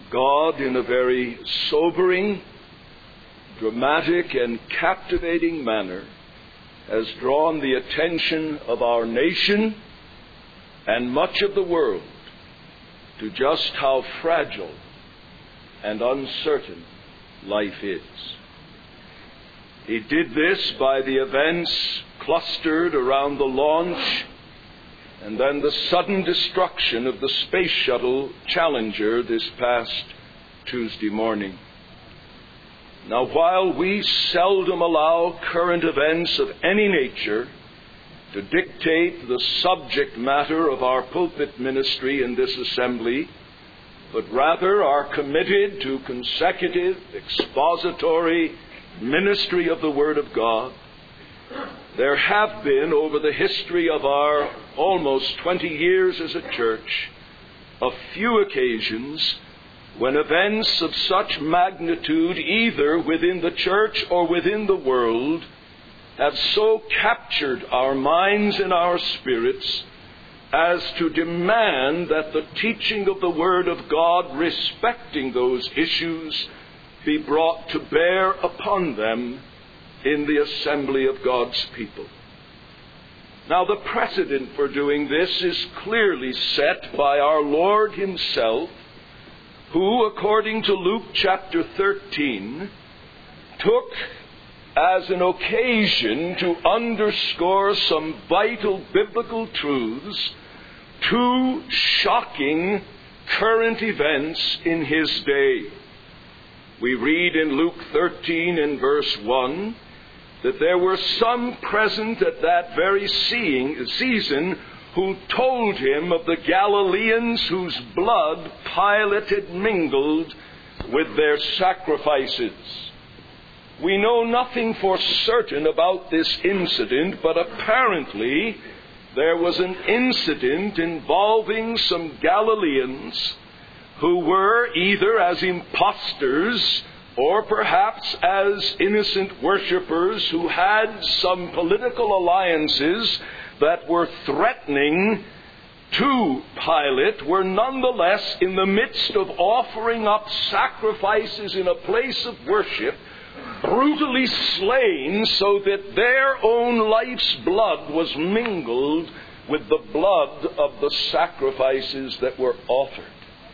God, in a very sobering, dramatic, and captivating manner, has drawn the attention of our nation and much of the world to just how fragile and uncertain life is. He did this by the events clustered around the launch and then the sudden destruction of the Space Shuttle Challenger this past Tuesday morning. Now, while we seldom allow current events of any nature to dictate the subject matter of our pulpit ministry in this assembly, but rather are committed to consecutive, expository ministry of the Word of God, there have been, over the history of our almost 20 years as a church, a few occasions when events of such magnitude, either within the church or within the world, have so captured our minds and our spirits as to demand that the teaching of the Word of God respecting those issues be brought to bear upon them in the assembly of God's people. Now, the precedent for doing this is clearly set by our Lord Himself, who, according to Luke chapter 13, took as an occasion to underscore some vital biblical truths two shocking current events in His day. We read in Luke 13 in verse 1 that there were some present at that very season who told Him of the Galileans whose blood Pilate had mingled with their sacrifices. We know nothing for certain about this incident, but apparently there was an incident involving some Galileans who were either as impostors or perhaps as innocent worshippers who had some political alliances that were threatening to Pilate, were nonetheless in the midst of offering up sacrifices in a place of worship, brutally slain so that their own life's blood was mingled with the blood of the sacrifices that were offered.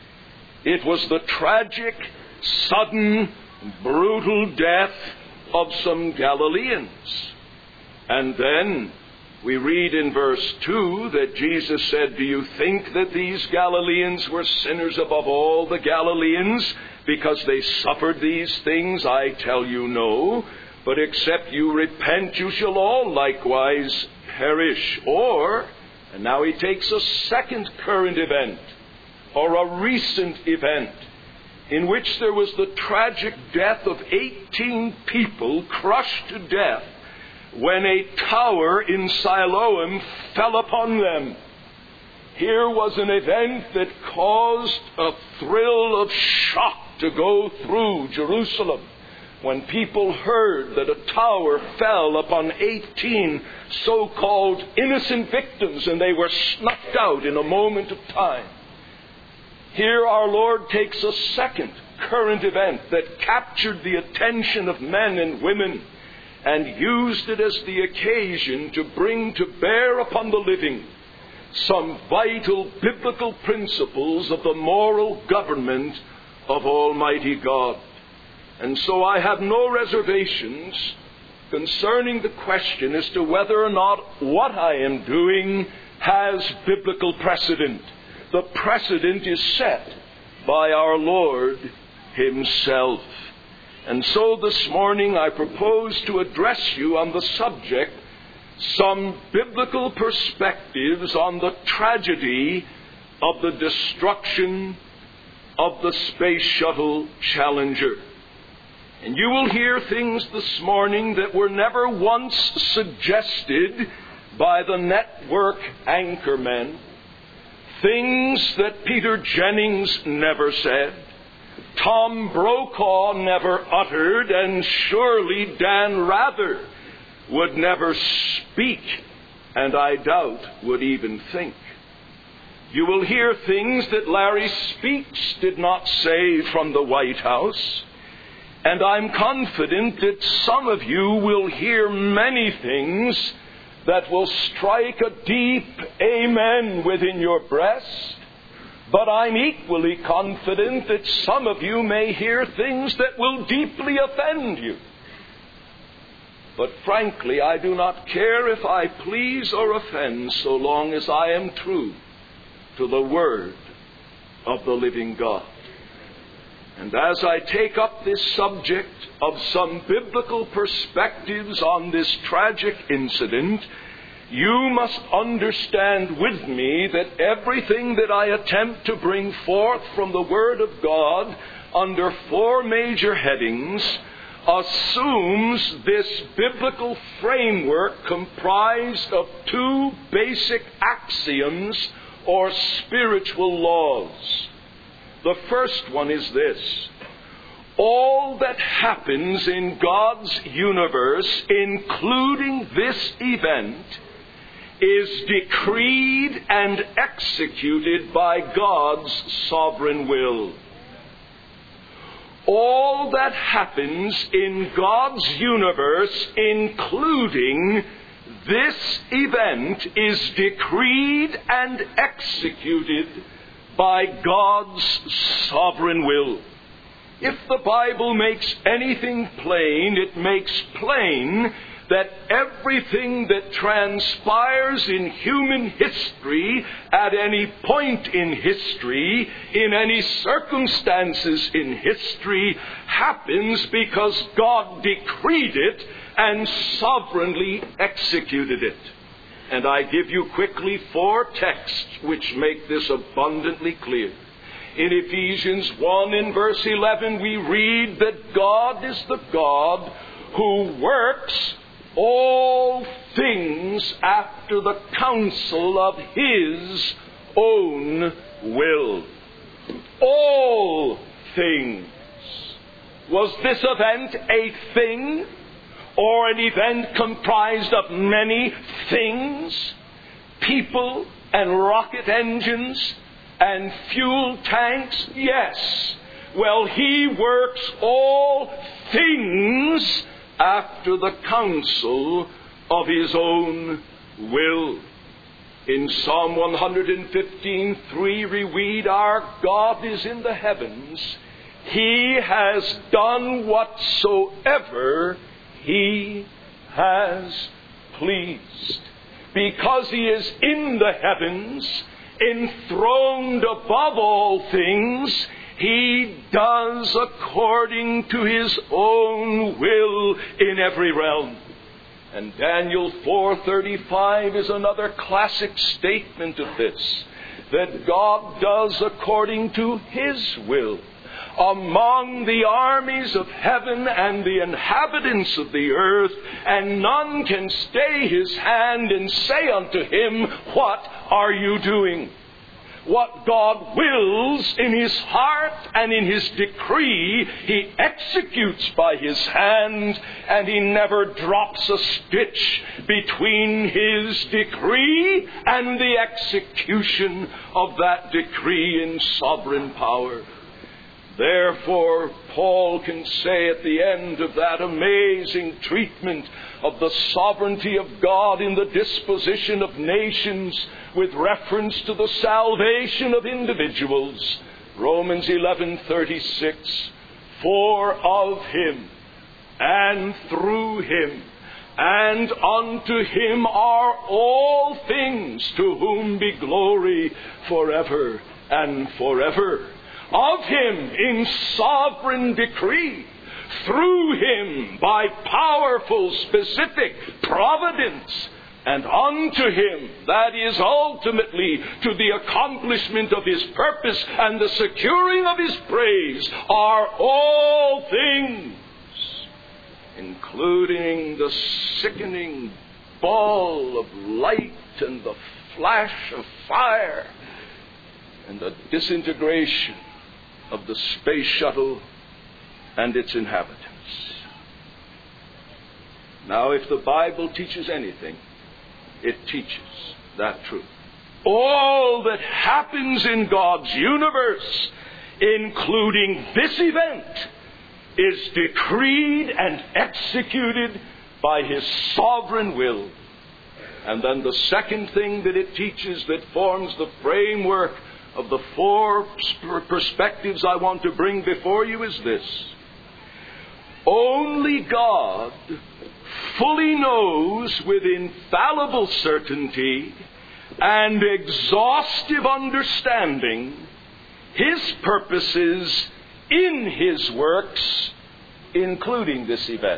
It was the tragic, sudden, brutal death of some Galileans. And then we read in verse 2 that Jesus said, "Do you think that these Galileans were sinners above all the Galileans because they suffered these things? I tell you no. But except you repent, you shall all likewise perish." Or, and now he takes a second current event, or a recent event, in which there was the tragic death of 18 people crushed to death when a tower in Siloam fell upon them. Here was an event that caused a thrill of shock to go through Jerusalem when people heard that a tower fell upon 18 so-called innocent victims and they were snuffed out in a moment of time. Here our Lord takes a second current event that captured the attention of men and women and used it as the occasion to bring to bear upon the living some vital biblical principles of the moral government of Almighty God. And so I have no reservations concerning the question as to whether or not what I am doing has biblical precedent. The precedent is set by our Lord Himself. And so this morning I propose to address you on the subject, some biblical perspectives on the tragedy of the destruction of the Space Shuttle Challenger. And you will hear things this morning that were never once suggested by the network anchormen. Things that Peter Jennings never said, Tom Brokaw never uttered, and surely Dan Rather would never speak, and I doubt would even think. You will hear things that Larry Speakes did not say from the White House. And I'm confident that some of you will hear many things that will strike a deep amen within your breast. But I'm equally confident that some of you may hear things that will deeply offend you. But frankly, I do not care if I please or offend so long as I am true to the Word of the living God. And as I take up this subject of some biblical perspectives on this tragic incident, you must understand with me that everything that I attempt to bring forth from the Word of God under 4 major headings assumes this biblical framework comprised of 2 basic axioms or spiritual laws. The first one is this: all that happens in God's universe, including this event, is decreed and executed by God's sovereign will. All that happens in God's universe, including this event, is decreed and executed by God's sovereign will. If the Bible makes anything plain, it makes plain that everything that transpires in human history at any point in history, in any circumstances in history, happens because God decreed it and sovereignly executed it. And I give you quickly 4 texts which make this abundantly clear. In Ephesians 1 in verse 11 we read that God is the God who works all things after the counsel of His own will. All things. Was this event a thing? Or an event comprised of many things? People and rocket engines and fuel tanks? Yes. Well, He works all things after the counsel of His own will. In Psalm 115:3 we read, "Our God is in the heavens. He has done whatsoever He has pleased." Because He is in the heavens, enthroned above all things, He does according to His own will in every realm. And Daniel 4:35 is another classic statement of this, that God does according to His will among the armies of heaven and the inhabitants of the earth, and none can stay His hand and say unto Him, "What are you doing?" What God wills in His heart and in His decree, He executes by His hand, and He never drops a stitch between His decree and the execution of that decree in sovereign power. Therefore, Paul can say at the end of that amazing treatment of the sovereignty of God in the disposition of nations with reference to the salvation of individuals, Romans 11:36, "For of Him, and through Him, and unto Him are all things, to whom be glory forever and forever." Of Him in sovereign decree, through Him by powerful, specific providence, and unto Him, that is ultimately to the accomplishment of His purpose and the securing of His praise, are all things, including the sickening ball of light and the flash of fire and the disintegration of the space shuttle and its inhabitants. Now, if the Bible teaches anything, it teaches that truth. all that happens in God's universe, including this event, is decreed and executed by His sovereign will. And then the second thing that it teaches that forms the framework of the four perspectives I want to bring before you is this. Only God fully knows with infallible certainty and exhaustive understanding His purposes in His works, including this event.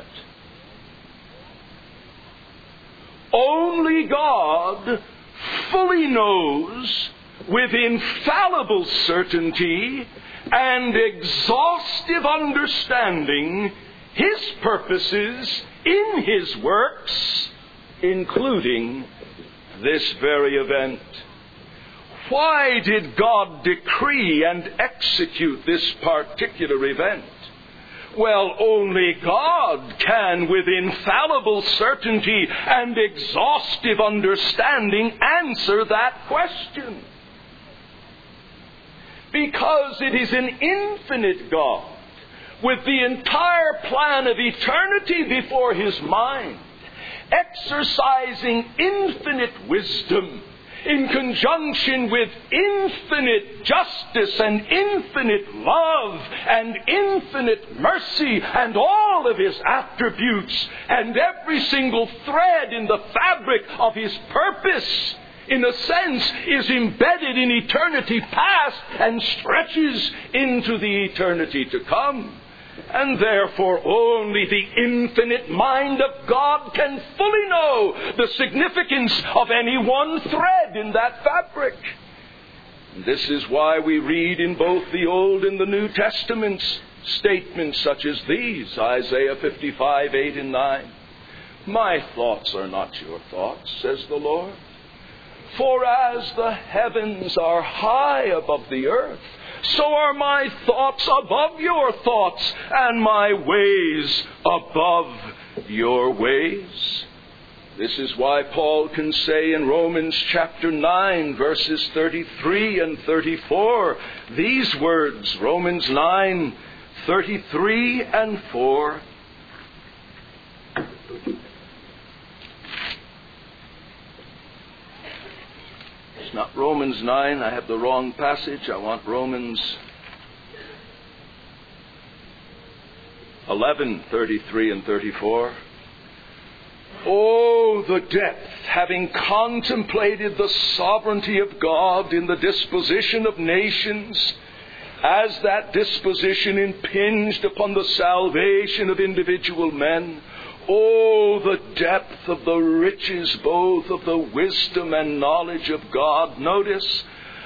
Only God fully knows with infallible certainty and exhaustive understanding His purposes in His works, including this very event. Why did God decree and execute this particular event? Well, only God can, with infallible certainty and exhaustive understanding, answer that question. Because it is an infinite God, with the entire plan of eternity before His mind, exercising infinite wisdom in conjunction with infinite justice and infinite love and infinite mercy and all of His attributes and every single thread in the fabric of His purpose, in a sense, is embedded in eternity past and stretches into the eternity to come. And therefore only the infinite mind of God can fully know the significance of any one thread in that fabric. And this is why we read in both the Old and the New Testaments statements such as these, Isaiah 55, 8 and 9. My thoughts are not your thoughts, says the Lord. For as the heavens are high above the earth, so are my thoughts above your thoughts, and my ways above your ways. This is why Paul can say in Romans chapter 9, verses 33 and 34, these words, Romans 9, 33 and 4. It's not Romans 9. I have the wrong passage. I want Romans 11, 33 and 34. Oh, the depth, having contemplated the sovereignty of God in the disposition of nations, as that disposition impinged upon the salvation of individual men. Oh, the depth of the riches both of the wisdom and knowledge of God. Notice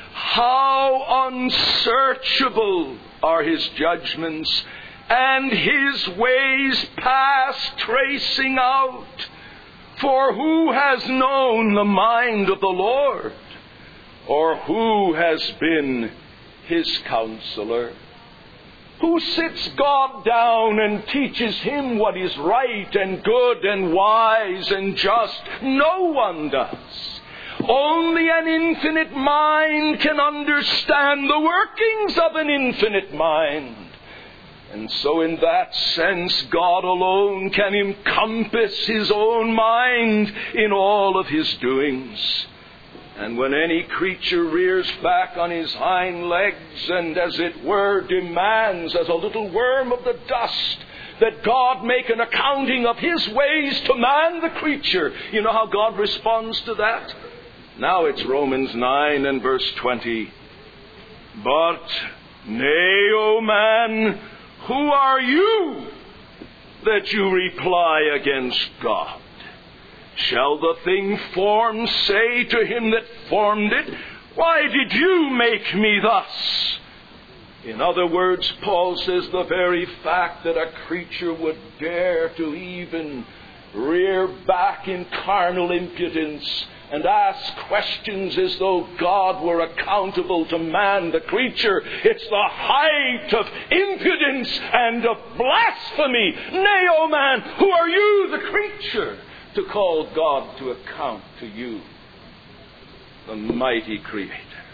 how unsearchable are His judgments and His ways past tracing out. For who has known the mind of the Lord? Or who has been His counselor? Who sits God down and teaches Him what is right and good and wise and just? No one does. Only an infinite mind can understand the workings of an infinite mind. And so in that sense, God alone can encompass His own mind in all of His doings. And when any creature rears back on his hind legs and, as it were, demands, as a little worm of the dust, that God make an accounting of His ways to man the creature, you know how God responds to that? Now it's Romans 9 and verse 20. But, nay, O man, who are you that you reply against God? Shall the thing formed say to him that formed it, why did you make me thus? In other words, Paul says the very fact that a creature would dare to even rear back in carnal impudence and ask questions as though God were accountable to man, the creature, it's the height of impudence and of blasphemy. Nay, O man, who are you, the creature, to call God to account to you? the mighty Creator.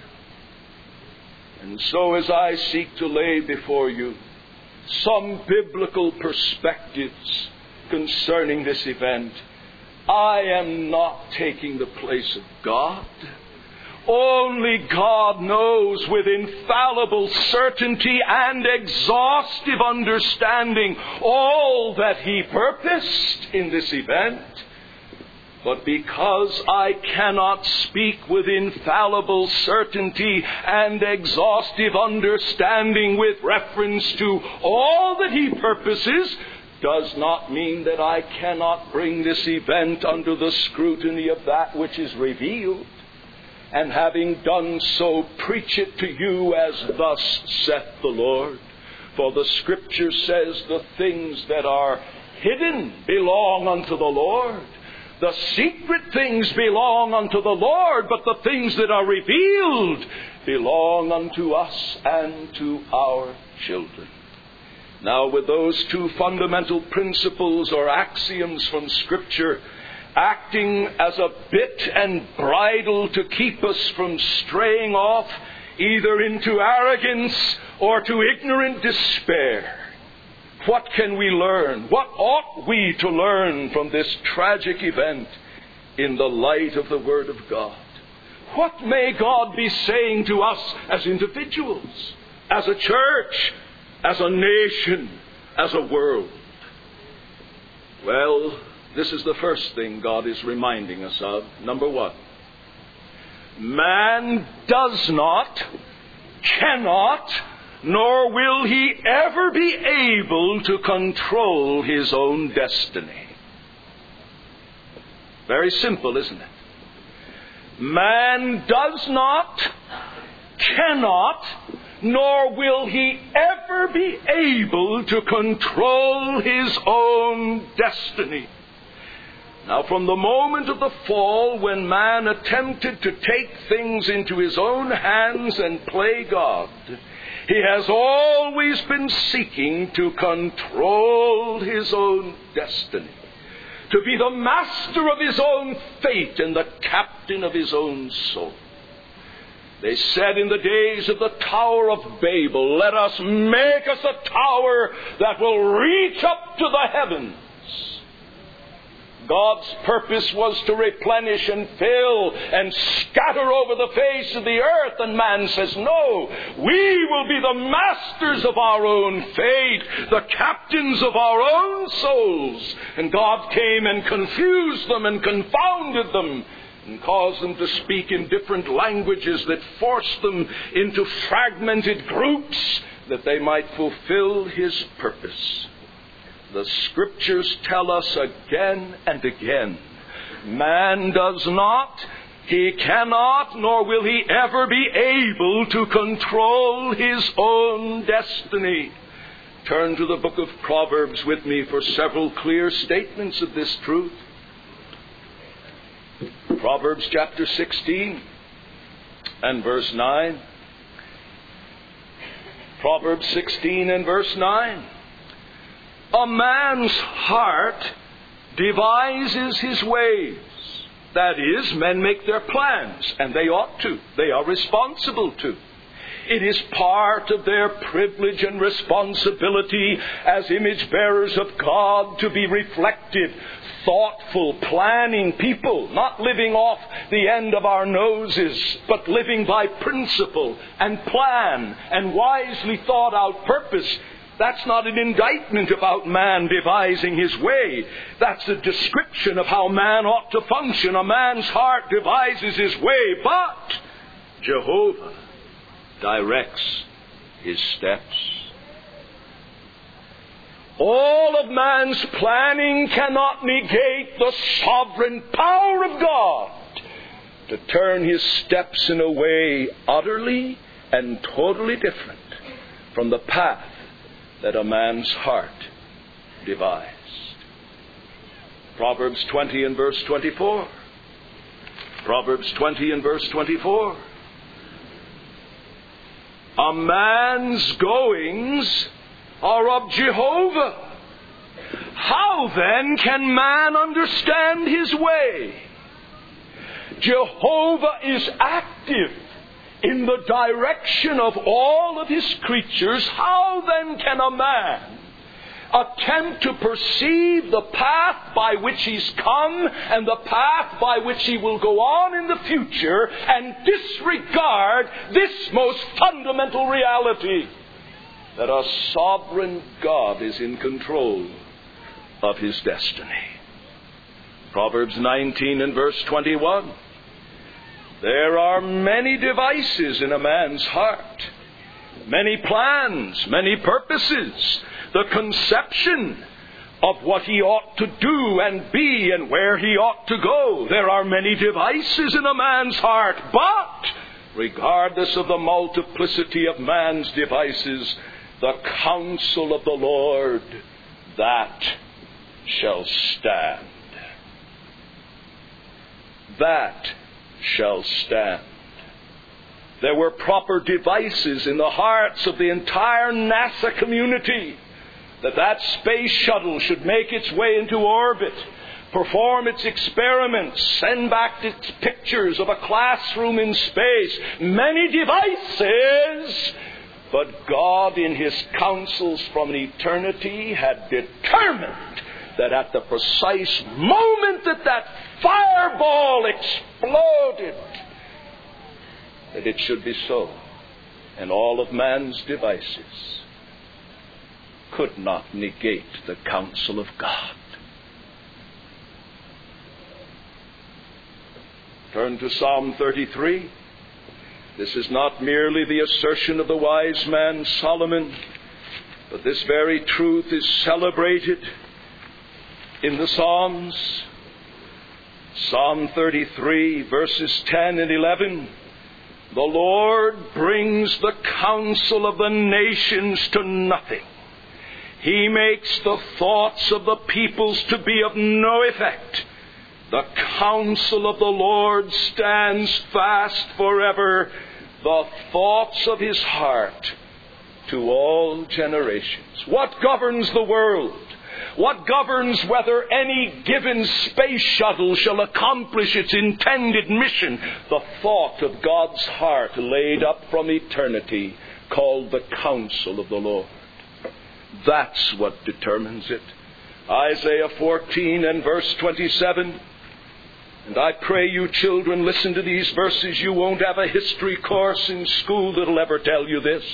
And so as I seek to lay before you some biblical perspectives concerning this event, I am not taking the place of God. Only God knows with infallible certainty and exhaustive understanding all that He purposed in this event. But because I cannot speak with infallible certainty and exhaustive understanding with reference to all that He purposes, does not mean that I cannot bring this event under the scrutiny of that which is revealed. And having done so, preach it to you as thus saith the Lord. For the Scripture says the things that are hidden belong unto the Lord. The secret things belong unto the Lord, but the things that are revealed belong unto us and to our children. Now, with those two fundamental principles or axioms from Scripture acting as a bit and bridle to keep us from straying off either into arrogance or to ignorant despair, what can we learn? What ought we to learn from this tragic event in the light of the Word of God? What may God be saying to us as individuals, as a church, as a nation, as a world? Well, this is the first thing God is reminding us of. Number one, man does not, cannot, nor will he ever be able to control his own destiny. Very simple, isn't it? Man does not, cannot, nor will he ever be able to control his own destiny. Now, from the moment of the fall, when man attempted to take things into his own hands and play God, he has always been seeking to control his own destiny, to be the master of his own fate and the captain of his own soul. They said in the days of the Tower of Babel, let us make us a tower that will reach up to the heavens. God's purpose was to replenish and fill and scatter over the face of the earth. And man says, no, we will be the masters of our own fate, the captains of our own souls. And God came and confused them and confounded them and caused them to speak in different languages that forced them into fragmented groups that they might fulfill His purpose. The Scriptures tell us again and again, man does not, he cannot, nor will he ever be able to control his own destiny. Turn to the book of Proverbs with me for several clear statements of this truth. Proverbs chapter 16 and verse 9. Proverbs 16 and verse 9. A man's heart devises his ways. That is, men make their plans, and they ought to. They are responsible to. It is part of their privilege and responsibility as image bearers of God to be reflective, thoughtful, planning people, not living off the end of our noses, but living by principle and plan and wisely thought out purpose. That's not an indictment about man devising his way. That's a description of how man ought to function. A man's heart devises his way, but Jehovah directs his steps. All of man's planning cannot negate the sovereign power of God to turn his steps in a way utterly and totally different from the path that a man's heart devised. Proverbs 20 and verse 24. Proverbs 20 and verse 24. A man's goings are of Jehovah. How then can man understand his way? Jehovah is active in the direction of all of his creatures. How then can a man attempt to perceive the path by which he's come and the path by which he will go on in the future and disregard this most fundamental reality, that a sovereign God is in control of his destiny? Proverbs 19 and verse 21. There are many devices in a man's heart, many plans, many purposes, the conception of what he ought to do and be and where he ought to go. There are many devices in a man's heart, but regardless of the multiplicity of man's devices, the counsel of the Lord, that shall stand. That shall stand. There were proper devices in the hearts of the entire NASA community, that space shuttle should make its way into orbit, perform its experiments, send back its pictures of a classroom in space. Many devices, but God in his counsels from eternity had determined that at the precise moment that fireball exploded, that it should be so. And all of man's devices could not negate the counsel of God. Turn to Psalm 33. This is not merely the assertion of the wise man Solomon, but this very truth is celebrated in the Psalms. Psalm 33, verses 10 and 11. The Lord brings the counsel of the nations to nothing. He makes the thoughts of the peoples to be of no effect. The counsel of the Lord stands fast forever, the thoughts of his heart to all generations. What governs the world? What governs whether any given space shuttle shall accomplish its intended mission? The thought of God's heart laid up from eternity, called the counsel of the Lord. That's what determines it. Isaiah 14 and verse 27. And I pray you children, listen to these verses. You won't have a history course in school that'll ever tell you this.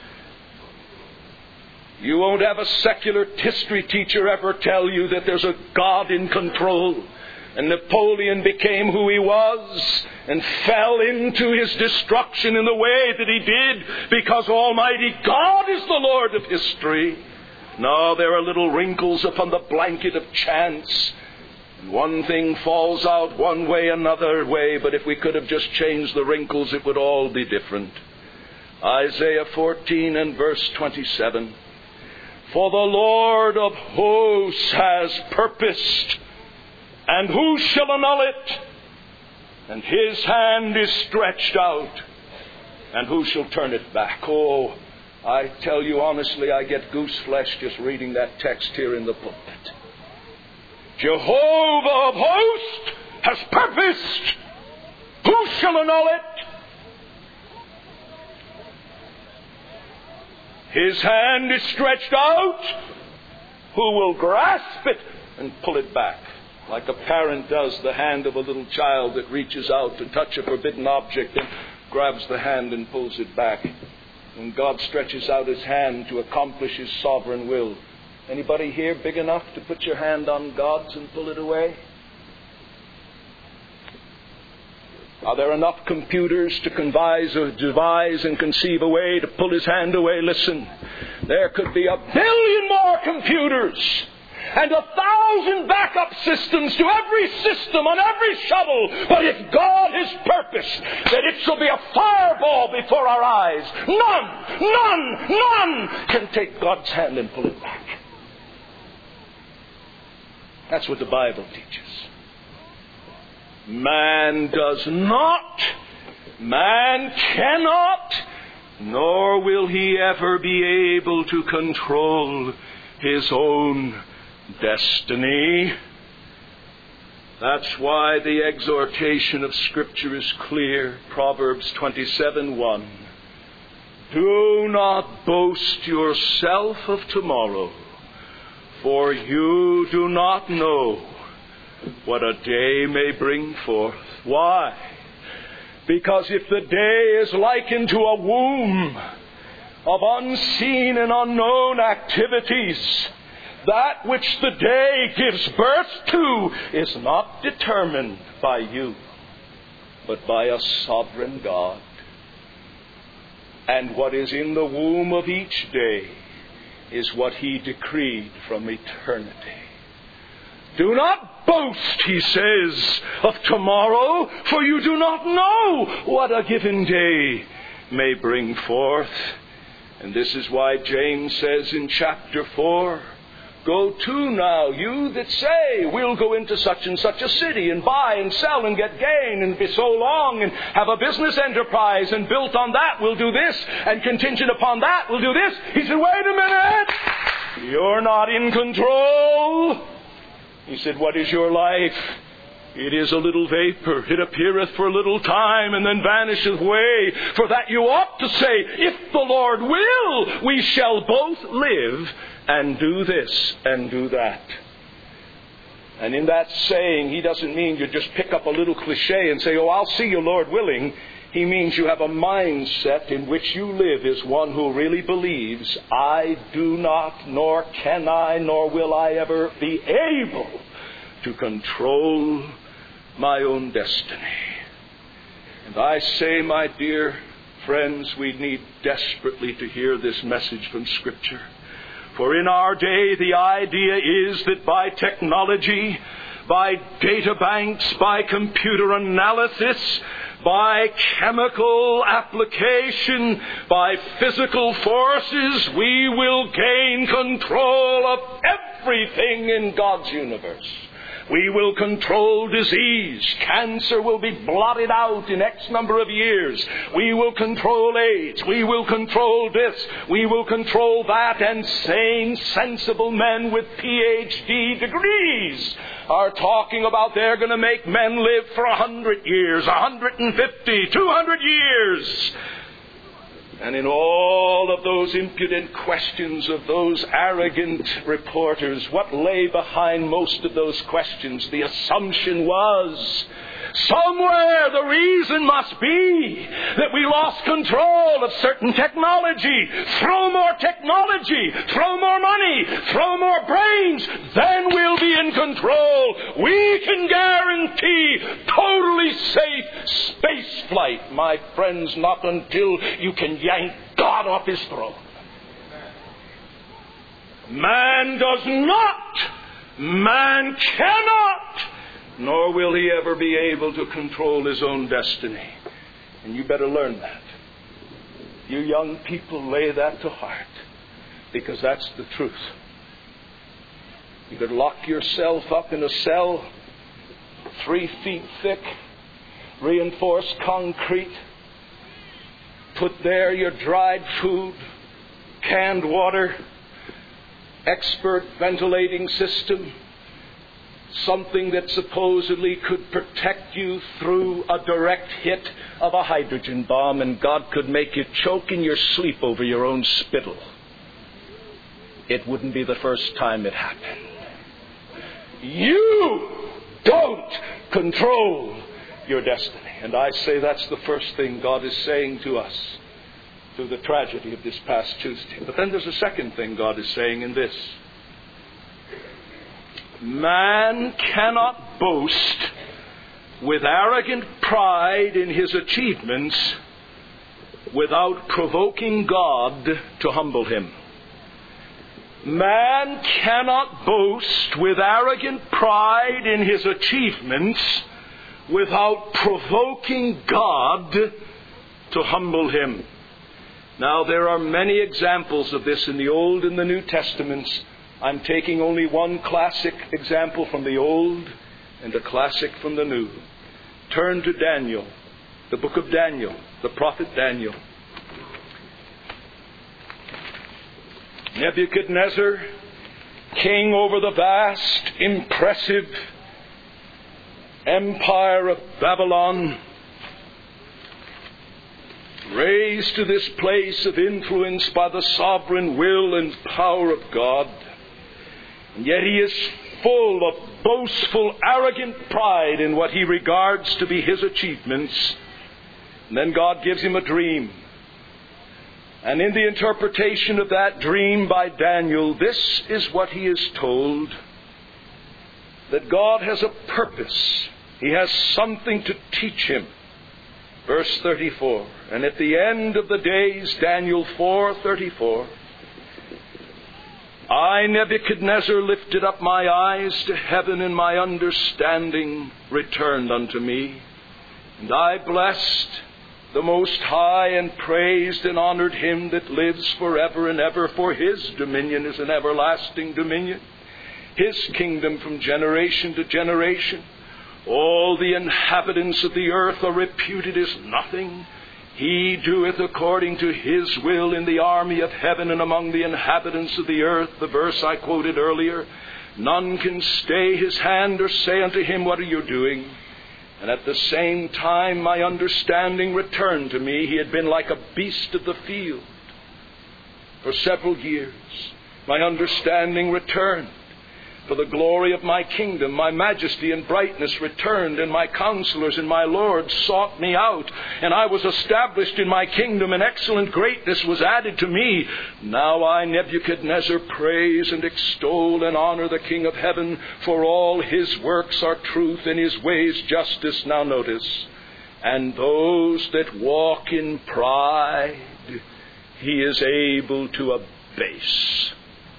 You won't have a secular history teacher ever tell you that there's a God in control. And Napoleon became who he was and fell into his destruction in the way that he did because Almighty God is the Lord of history. No, there are little wrinkles upon the blanket of chance. And one thing falls out one way, another way. But if we could have just changed the wrinkles, it would all be different. Isaiah 14 and verse 27. For the Lord of hosts has purposed, and who shall annul it? And his hand is stretched out, and who shall turn it back? Oh, I tell you honestly, I get goose flesh just reading that text here in the pulpit. Jehovah of hosts has purposed. Who shall annul it? His hand is stretched out. Who will grasp it and pull it back? Like a parent does the hand of a little child that reaches out to touch a forbidden object and grabs the hand and pulls it back. When God stretches out his hand to accomplish his sovereign will. Anybody here big enough to put your hand on God's and pull it away? Are there enough computers to devise and conceive a way to pull his hand away? Listen, there could be 1 billion more computers and 1,000 backup systems to every system on every shuttle. But if God has purposed that it shall be a fireball before our eyes, none can take God's hand and pull it back. That's what the Bible teaches. Man does not, man cannot, nor will he ever be able to control his own destiny. That's why the exhortation of Scripture is clear. Proverbs 27:1. Do not boast yourself of tomorrow, for you do not know what a day may bring forth. Why? Because if the day is likened to a womb of unseen and unknown activities, that which the day gives birth to is not determined by you, but by a sovereign God. And what is in the womb of each day is what He decreed from eternity. Do not boast, He says, of tomorrow, for you do not know what a given day may bring forth. And this is why James says in chapter 4, go to now, you that say, we'll go into such and such a city and buy and sell and get gain and be so long and have a business enterprise, and built on that we'll do this, and contingent upon that we'll do this. He said, wait a minute, you're not in control. He said, what is your life? It is a little vapor. It appeareth for a little time and then vanisheth away. For that you ought to say, if the Lord will, we shall both live and do this and do that. And in that saying, He doesn't mean you just pick up a little cliche and say, oh, I'll see you, Lord willing. He means you have a mindset in which you live as one who really believes, I do not, nor can I, nor will I ever be able to control my own destiny. And I say, my dear friends, we need desperately to hear this message from Scripture. For in our day, the idea is that by technology, by data banks, by computer analysis, by chemical application, by physical forces, we will gain control of everything in God's universe. We will control disease. Cancer will be blotted out in X number of years. We will control AIDS. We will control this. We will control that. And sane, sensible men with PhD degrees are talking about they're going to make men live for 100 years, 150, 200 years. And in all of those impudent questions of those arrogant reporters, what lay behind most of those questions? The assumption was, somewhere the reason must be that we lost control of certain technology. Throw more technology, throw more money, throw more brains, then we'll be in control. We can guarantee totally safe space flight. My friends, not until you can yank God off His throne. Man does not, man cannot, nor will he ever be able to control his own destiny. And you better learn that. You young people, lay that to heart, because that's the truth. You could lock yourself up in a cell 3 feet thick, reinforced concrete, put there your dried food, canned water, expert ventilating system, something that supposedly could protect you through a direct hit of a hydrogen bomb, and God could make you choke in your sleep over your own spittle. It wouldn't be the first time it happened. You don't control your destiny. And I say that's the first thing God is saying to us through the tragedy of this past Tuesday. But then there's a second thing God is saying in this. Man cannot boast with arrogant pride in his achievements without provoking God to humble him. Man cannot boast with arrogant pride in his achievements without provoking God to humble him. Now, there are many examples of this in the Old and the New Testaments. I'm taking only one classic example from the Old and a classic from the New. Turn to Daniel, the book of Daniel, the prophet Daniel. Nebuchadnezzar, king over the vast, impressive empire of Babylon, raised to this place of influence by the sovereign will and power of God, and yet he is full of boastful, arrogant pride in what he regards to be his achievements. And then God gives him a dream. And in the interpretation of that dream by Daniel, this is what he is told: that God has a purpose. He has something to teach him. Verse 34, and at the end of the days, Daniel 4:34, I, Nebuchadnezzar, lifted up my eyes to heaven, and my understanding returned unto me. And I blessed the Most High, and praised and honored him that lives forever and ever, for his dominion is an everlasting dominion, his kingdom from generation to generation. All the inhabitants of the earth are reputed as nothing. He doeth according to his will in the army of heaven and among the inhabitants of the earth. The verse I quoted earlier. None can stay his hand or say unto him, what are you doing? And at the same time my understanding returned to me. He had been like a beast of the field for several years. My understanding returned. For the glory of my kingdom, my majesty and brightness returned, and my counselors and my lords sought me out, and I was established in my kingdom, and excellent greatness was added to me. Now I, Nebuchadnezzar, praise and extol and honor the King of heaven, for all his works are truth and his ways justice. Now notice, and those that walk in pride he is able to abase.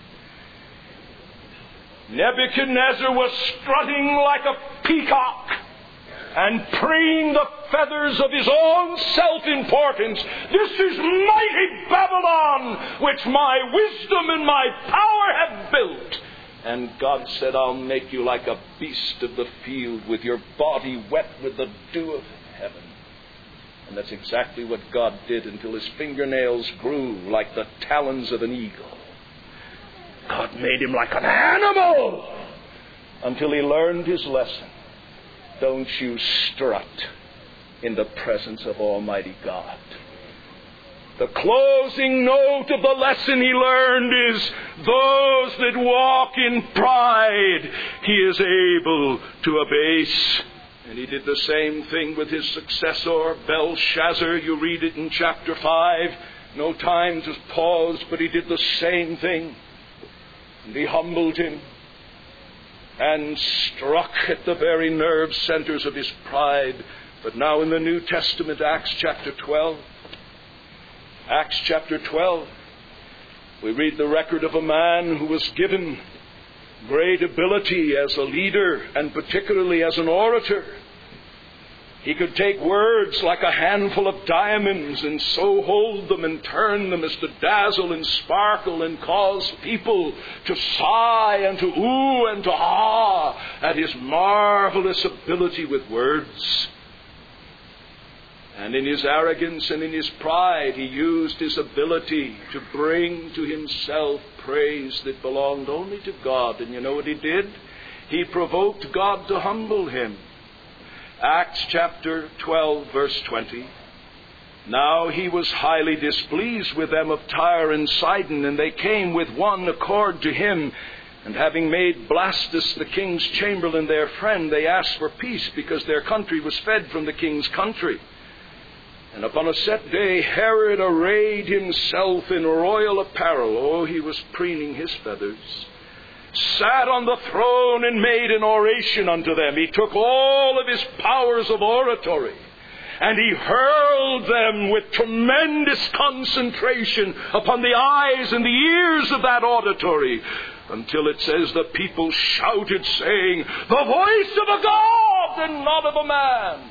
Nebuchadnezzar was strutting like a peacock and preening the feathers of his own self-importance. This is mighty Babylon, which my wisdom and my power have built. And God said, I'll make you like a beast of the field, with your body wet with the dew of heaven. And that's exactly what God did, until his fingernails grew like the talons of an eagle. God made him like an animal until he learned his lesson. Don't you strut in the presence of Almighty God. The closing note of the lesson he learned is, those that walk in pride he is able to abase. And he did the same thing with his successor, Belshazzar. You read it in chapter 5. No time to pause, but he did the same thing. And he humbled him and struck at the very nerve centers of his pride. But now in the New Testament, Acts chapter 12, we read the record of a man who was given great ability as a leader, and particularly as an orator. He could take words like a handful of diamonds and so hold them and turn them as to dazzle and sparkle and cause people to sigh and to ooh and to ah at his marvelous ability with words. And in his arrogance and in his pride, he used his ability to bring to himself praise that belonged only to God. And you know what he did? He provoked God to humble him. Acts chapter 12, verse 20. Now he was highly displeased with them of Tyre and Sidon, and they came with one accord to him. And having made Blastus the king's chamberlain their friend, they asked for peace, because their country was fed from the king's country. And upon a set day, Herod arrayed himself in royal apparel. Oh, he was preening his feathers. Sat on the throne and made an oration unto them. He took all of his powers of oratory and he hurled them with tremendous concentration upon the eyes and the ears of that auditory, until it says the people shouted, saying, the voice of a God and not of a man.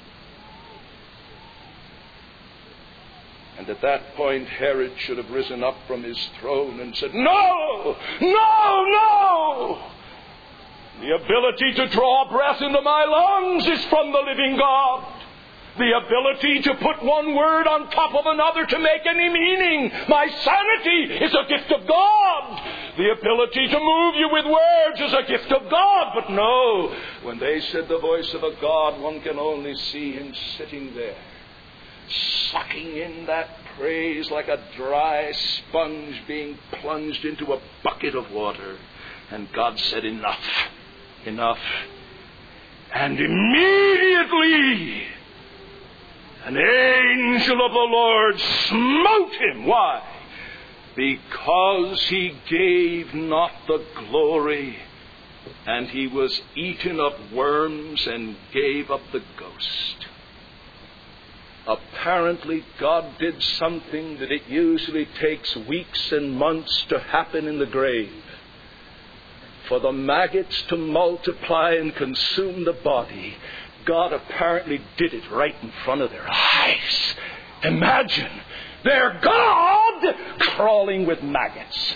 And at that point, Herod should have risen up from his throne and said, no, no, no! The ability to draw breath into my lungs is from the living God. The ability to put one word on top of another to make any meaning, my sanity, is a gift of God. The ability to move you with words is a gift of God. But no, when they said the voice of a God, one can only see him sitting there, sucking in that praise like a dry sponge being plunged into a bucket of water. And God said, enough, enough. And immediately an angel of the Lord smote him. Why? Because he gave not the glory, and he was eaten of worms and gave up the ghost. Apparently, God did something that it usually takes weeks and months to happen in the grave. For the maggots to multiply and consume the body, God apparently did it right in front of their eyes. Imagine their God crawling with maggots.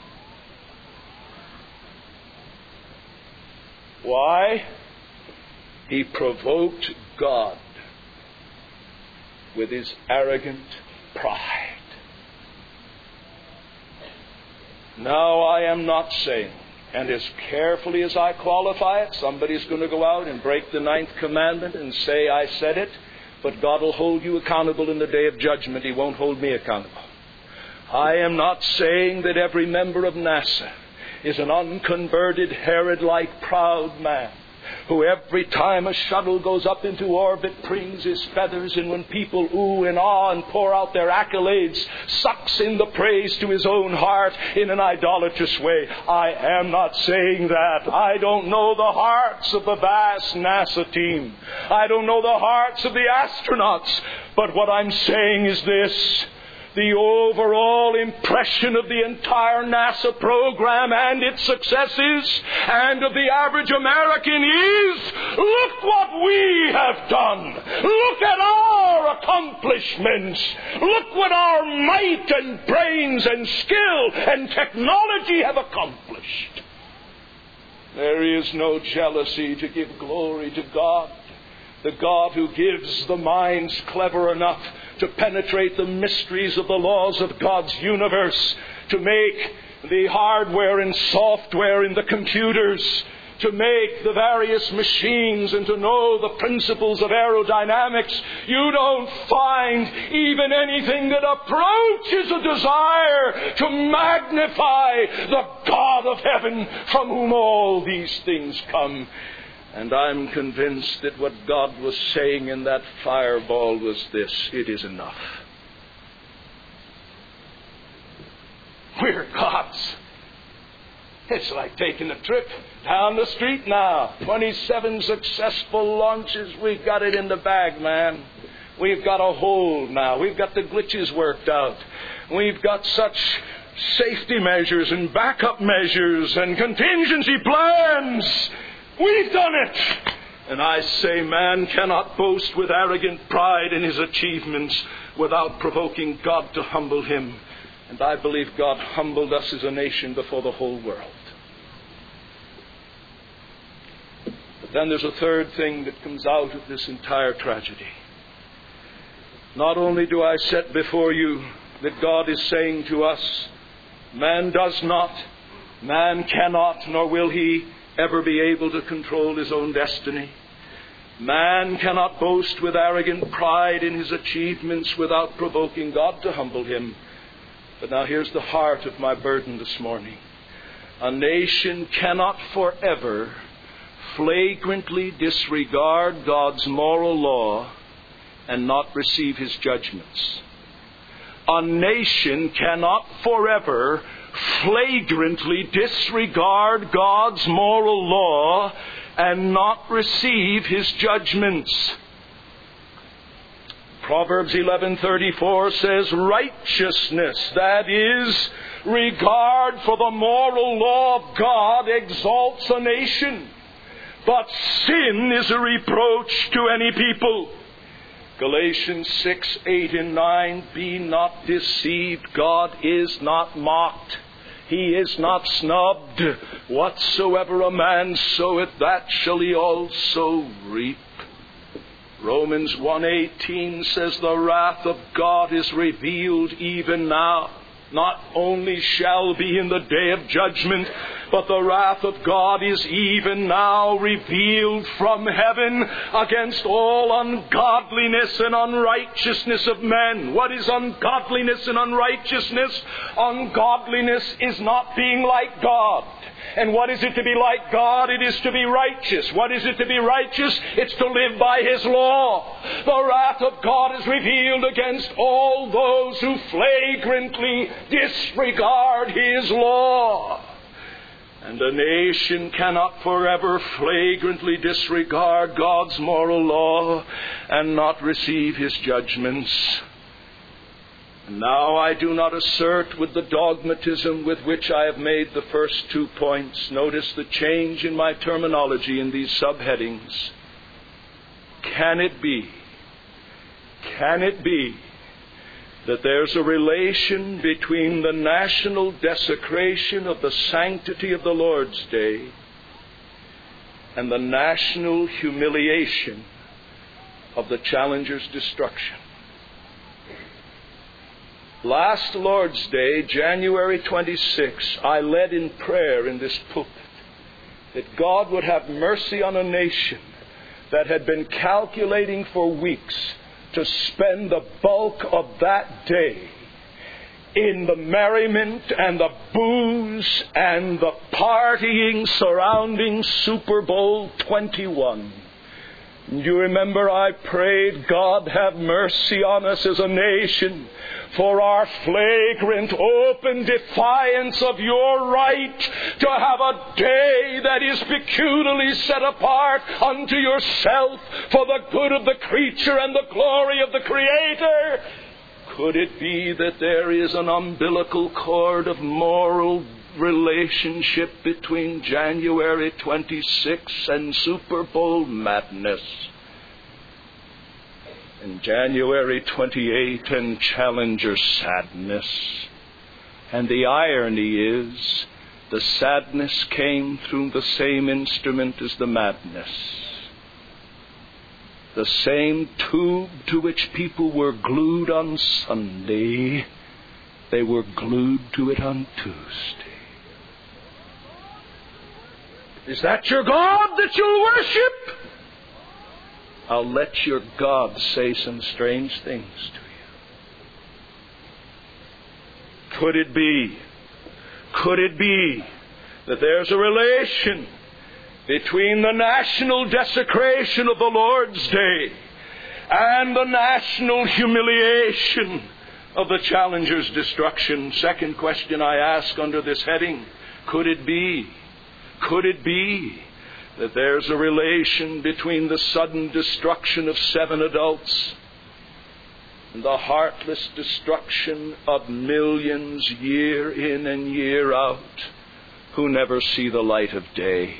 Why? He provoked God with his arrogant pride. Now, I am not saying, and as carefully as I qualify it, somebody's going to go out and break the 9th commandment and say, I said it, but God will hold you accountable in the day of judgment. He won't hold me accountable. I am not saying that every member of NASA is an unconverted, Herod-like proud man who every time a shuttle goes up into orbit preens his feathers, and when people ooh and ah and pour out their accolades, sucks in the praise to his own heart in an idolatrous way. I am not saying that. I don't know the hearts of the vast NASA team. I don't know the hearts of the astronauts. But what I'm saying is this: the overall impression of the entire NASA program and its successes and of the average American is, look what we have done. Look at our accomplishments. Look what our might and brains and skill and technology have accomplished. There is no jealousy to give glory to God. The God who gives the minds clever enough to penetrate the mysteries of the laws of God's universe, to make the hardware and software in the computers, to make the various machines and to know the principles of aerodynamics. You don't find even anything that approaches a desire to magnify the God of heaven from whom all these things come. And I'm convinced that what God was saying in that fireball was this: it is enough. We're God's. It's like taking a trip down the street now. 27 successful launches. We've got it in the bag, man. We've got a hold now. We've got the glitches worked out. We've got such safety measures and backup measures and contingency plans. We've done it. And I say, man cannot boast with arrogant pride in his achievements without provoking God to humble him. And I believe God humbled us as a nation before the whole world. But then there's a third thing that comes out of this entire tragedy. Not only do I set before you that God is saying to us, man does not, man cannot, nor will he ever be able to control his own destiny. Man cannot boast with arrogant pride in his achievements without provoking God to humble him. But now here's the heart of my burden this morning. A nation cannot forever flagrantly disregard God's moral law and not receive his judgments. A nation cannot forever flagrantly disregard God's moral law and not receive his judgments. Proverbs 11:34 says, righteousness, that is, regard for the moral law of God, exalts a nation, but sin is a reproach to any people. Galatians 6:8 and 9, be not deceived, God is not mocked. He is not snubbed. Whatsoever a man soweth, that shall he also reap. Romans 1:18 says, the wrath of God is revealed even now, not only shall be in the day of judgment, but the wrath of God is even now revealed from heaven against all ungodliness and unrighteousness of men. What is ungodliness and unrighteousness? Ungodliness is not being like God. And what is it to be like God? It is to be righteous. What is it to be righteous? It's to live by His law. The wrath of God is revealed against all those who flagrantly disregard His law. And a nation cannot forever flagrantly disregard God's moral law and not receive His judgments. Now I do not assert with the dogmatism with which I have made the first 2 points. Notice the change in my terminology in these subheadings. Can it be that there's a relation between the national desecration of the sanctity of the Lord's Day and the national humiliation of the challenger's destruction? Last Lord's Day, January 26, I led in prayer in this pulpit that God would have mercy on a nation that had been calculating for weeks to spend the bulk of that day in the merriment and the booze and the partying surrounding Super Bowl 21. You remember I prayed, God have mercy on us as a nation for our flagrant open defiance of your right to have a day that is peculiarly set apart unto yourself for the good of the creature and the glory of the Creator. Could it be that there is an umbilical cord of moral relationship between January 26 and Super Bowl madness, and January 28 and Challenger sadness? And the irony is, the sadness came through the same instrument as the madness. The same tube to which people were glued on Sunday, they were glued to it on Tuesday. Is that your God that you'll worship? I'll let your God say some strange things to you. Could it be that there's a relation between the national desecration of the Lord's Day and the national humiliation of the challenger's destruction? Second question I ask under this heading, could it be that there's a relation between the sudden destruction of 7 adults and the heartless destruction of millions year in and year out who never see the light of day?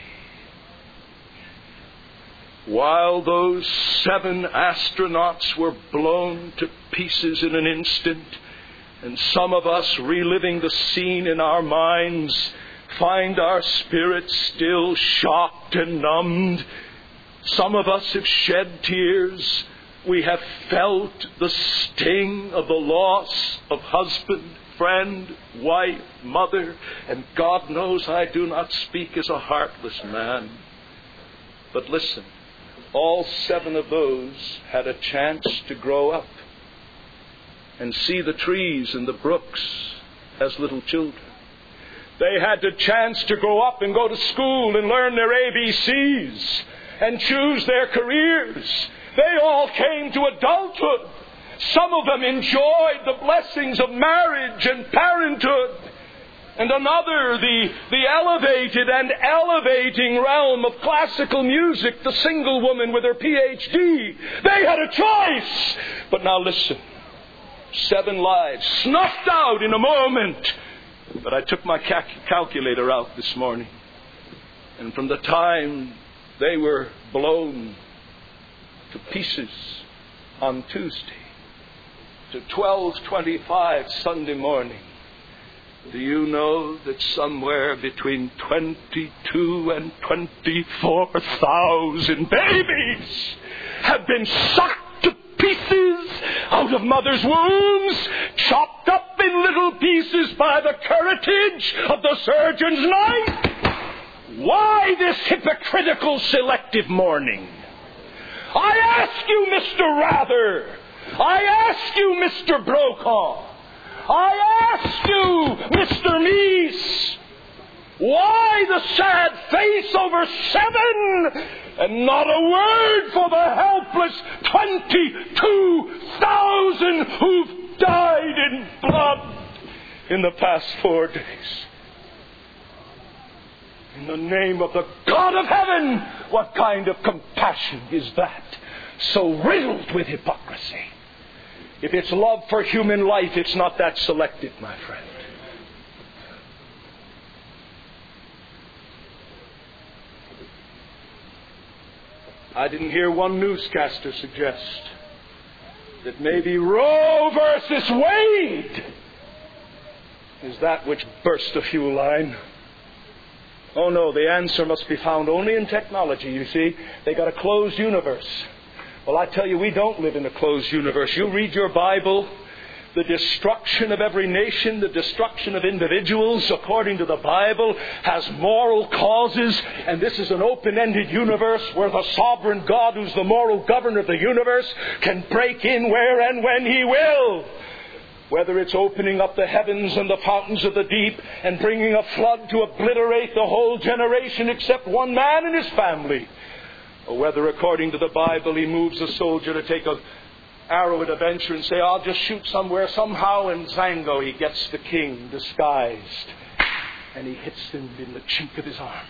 While those 7 astronauts were blown to pieces in an instant, and some of us reliving the scene in our minds find our spirits still shocked and numbed. Some of us have shed tears. We have felt the sting of the loss of husband, friend, wife, mother, and God knows I do not speak as a heartless man. But listen, all 7 of those had a chance to grow up and see the trees and the brooks as little children. They had the chance to grow up and go to school and learn their ABCs and choose their careers. They all came to adulthood. Some of them enjoyed the blessings of marriage and parenthood. And another, the elevated and elevating realm of classical music, the single woman with her PhD. They had a choice. But now listen, 7 lives snuffed out in a moment. But I took my calculator out this morning, and from the time they were blown to pieces on Tuesday to 12:25 Sunday morning, do you know that somewhere between 22 and 24,000 babies have been sucked to pieces out of mothers' wombs, chopped up in little pieces, by the curettage of the surgeon's knife? Why this hypocritical selective mourning? I ask you, Mr. Rather. I ask you, Mr. Brokaw. I ask you, Mr. Meese. Why the sad face over 7 and not a word for the helpless 22,000 who've died in blood in the past 4 days? In the name of the God of heaven, what kind of compassion is that? So riddled with hypocrisy. If it's love for human life, it's not that selective, my friend. I didn't hear one newscaster suggest that maybe Roe versus Wade is that which burst the fuel line. Oh no, the answer must be found only in technology, you see. They got a closed universe. Well, I tell you, we don't live in a closed universe. You read your Bible, the destruction of every nation, the destruction of individuals, according to the Bible, has moral causes. And this is an open-ended universe where the sovereign God, who's the moral governor of the universe, can break in where and when He will. Whether it's opening up the heavens and the fountains of the deep and bringing a flood to obliterate the whole generation except one man and his family. Or whether, according to the Bible, He moves a soldier to take an arrow at a venture and say, I'll just shoot somewhere. Somehow in Zango He gets the king disguised. And He hits him in the chink of his armor.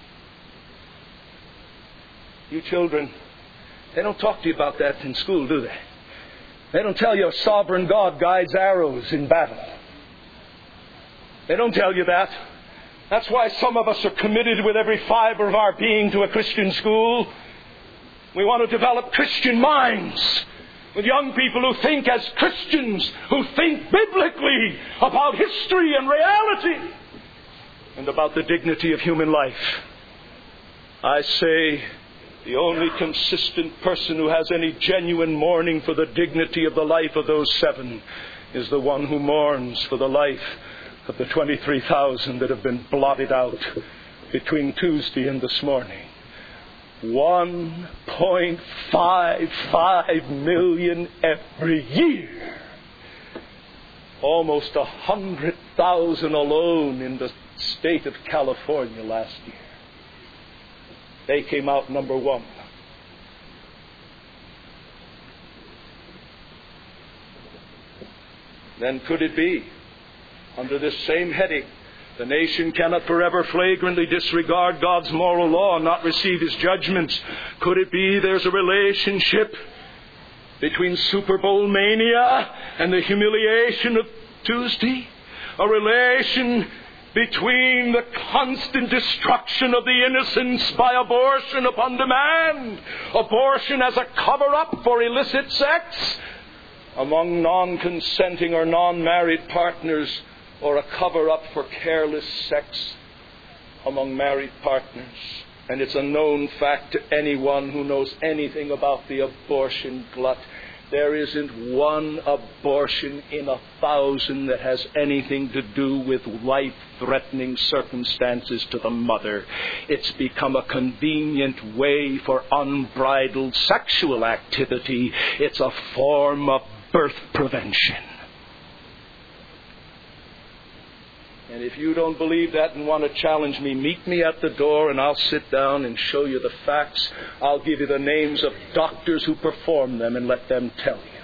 You children, they don't talk to you about that in school, do they? They don't tell you a sovereign God guides arrows in battle. They don't tell you that. That's why some of us are committed with every fiber of our being to a Christian school. We want to develop Christian minds with young people who think as Christians, who think biblically about history and reality and about the dignity of human life. I say, the only consistent person who has any genuine mourning for the dignity of the life of those 7 is the one who mourns for the life of the 23,000 that have been blotted out between Tuesday and this morning. 1.55 million every year. Almost 100,000 alone in the state of California last year. They came out number 1. Then could it be, under this same heading, the nation cannot forever flagrantly disregard God's moral law and not receive His judgments? Could it be there's a relationship between Super Bowl mania and the humiliation of Tuesday? A relation between the constant destruction of the innocents by abortion upon demand, abortion as a cover-up for illicit sex among non-consenting or non-married partners, or a cover-up for careless sex among married partners. And it's a known fact to anyone who knows anything about the abortion glut. There isn't one abortion in 1,000 that has anything to do with life-threatening circumstances to the mother. It's become a convenient way for unbridled sexual activity. It's a form of birth prevention. And if you don't believe that and want to challenge me, meet me at the door and I'll sit down and show you the facts. I'll give you the names of doctors who perform them and let them tell you.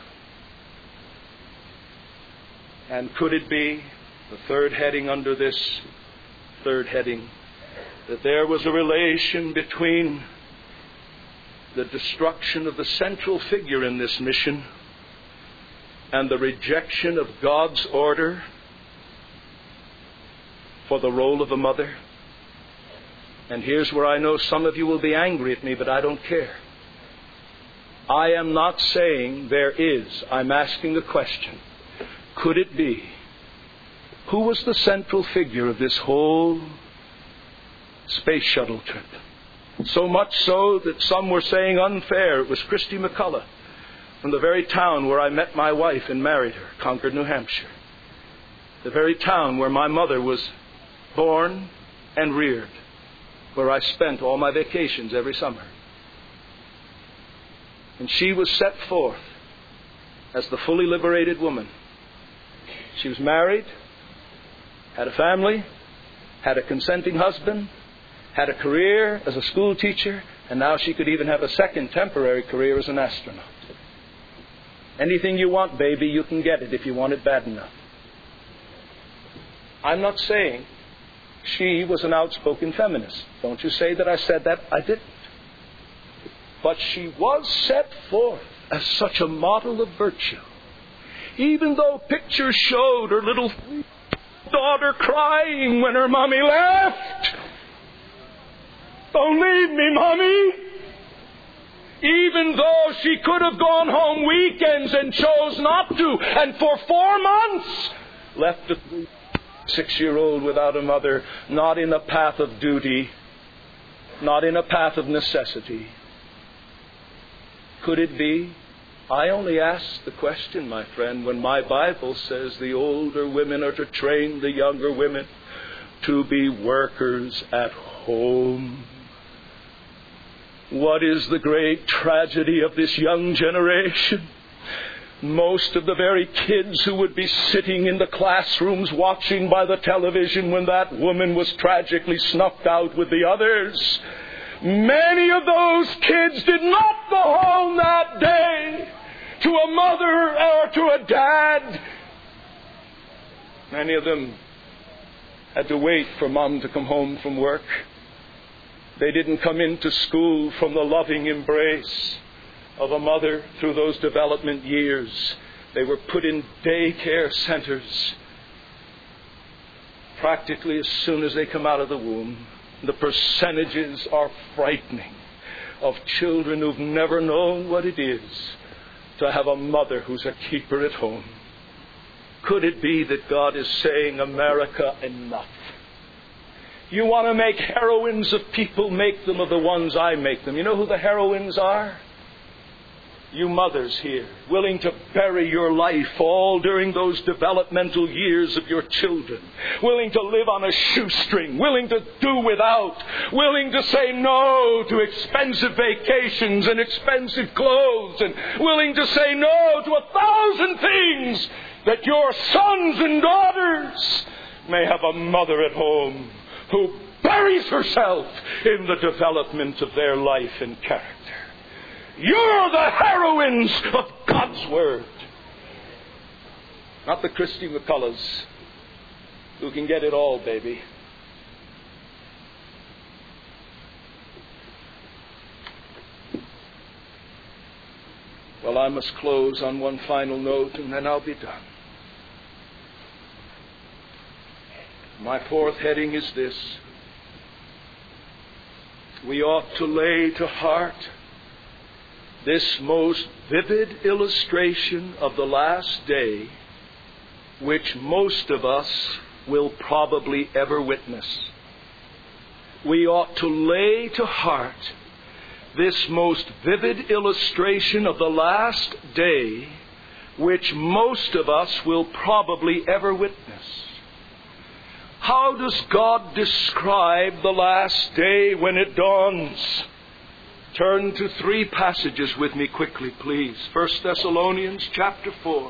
And could it be, the third heading under this third heading, that there was a relation between the destruction of the central figure in this mission and the rejection of God's order for the role of a mother? And here's where I know some of you will be angry at me, but I don't care. I am not saying there is. I'm asking a question. Could it be? Who was the central figure of this whole space shuttle trip? So much so that some were saying unfair it was Christy McCullough from the very town where I met my wife and married her, Concord, New Hampshire. the very town where my mother was born and reared, where I spent all my vacations every summer. And she was set forth as the fully liberated woman. She was married, had a family, had a consenting husband, had a career as a school teacher, and now she could even have a second temporary career as an astronaut. Anything you want, baby, you can get it if you want it bad enough. I'm not saying she was an outspoken feminist. Don't you say that I said that. I didn't. But she was set forth as such a model of virtue. Even though pictures showed her little daughter crying when her mommy left. Don't leave me, Mommy. Even though she could have gone home weekends and chose not to, and for 4 months left a 6-year-old without a mother, not in a path of duty, not in a path of necessity. Could it be? I only ask the question, my friend, when my Bible says the older women are to train the younger women to be workers at home. What is the great tragedy of this young generation? Most of the very kids who would be sitting in the classrooms watching by the television when that woman was tragically snuffed out with the others, many of those kids did not go home that day to a mother or to a dad. Many of them had to wait for Mom to come home from work. They didn't come into school from the loving embrace of a mother through those development years. They were put in daycare centers practically as soon as they come out of the womb. The percentages are frightening of children who've never known what it is to have a mother who's a keeper at home. Could it be that God is saying, America, enough? You want to make heroines of people, make them of the ones I make them. You know who the heroines are? You mothers here, willing to bury your life all during those developmental years of your children, willing to live on a shoestring, willing to do without, willing to say no to expensive vacations and expensive clothes, and willing to say no to 1,000 things, that your sons and daughters may have a mother at home who buries herself in the development of their life and character. You're the heroines of God's Word. Not the Christy McCulloughs who can get it all, baby. Well, I must close on one final note and then I'll be done. My fourth heading is this. We ought to lay to heart this most vivid illustration of the last day, which most of us will probably ever witness. We ought to lay to heart this most vivid illustration of the last day, which most of us will probably ever witness. How does God describe the last day when it dawns? Turn to 3 passages with me quickly, please. 1 Thessalonians chapter 4.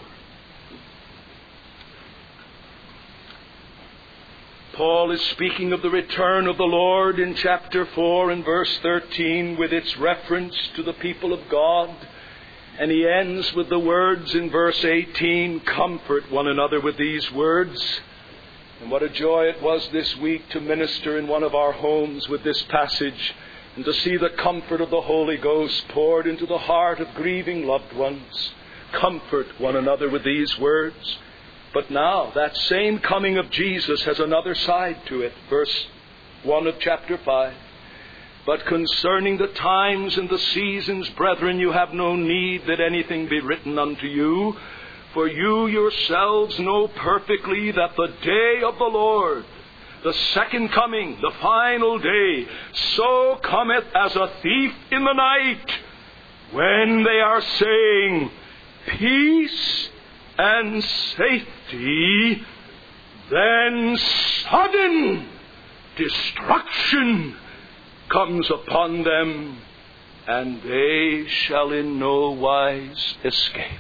Paul is speaking of the return of the Lord in chapter 4 and verse 13 with its reference to the people of God. And he ends with the words in verse 18, comfort one another with these words. And what a joy it was this week to minister in one of our homes with this passage and to see the comfort of the Holy Ghost poured into the heart of grieving loved ones. Comfort one another with these words. But now, that same coming of Jesus has another side to it. Verse 1 of chapter 5. But concerning the times and the seasons, brethren, you have no need that anything be written unto you. For you yourselves know perfectly that the day of the Lord, the second coming, the final day, so cometh as a thief in the night, when they are saying, peace and safety, then sudden destruction comes upon them, and they shall in no wise escape.